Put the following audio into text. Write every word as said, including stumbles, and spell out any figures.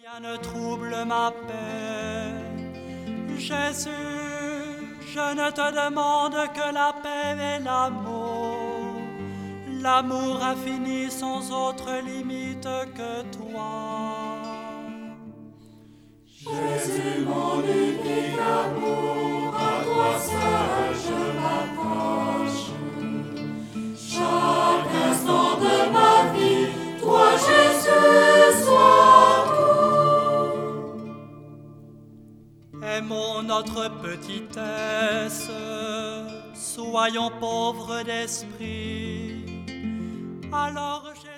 Rien ne trouble ma paix. Jésus, je ne te demande que la paix et l'amour. L'amour infini sans autre limite que toi. Jésus, mon unique amour, à toi seul je m'attache. Chaque instant de ma vie, toi Jésus, sois tout. Aimons notre petitesse, soyons pauvres d'esprit. Alors Jésus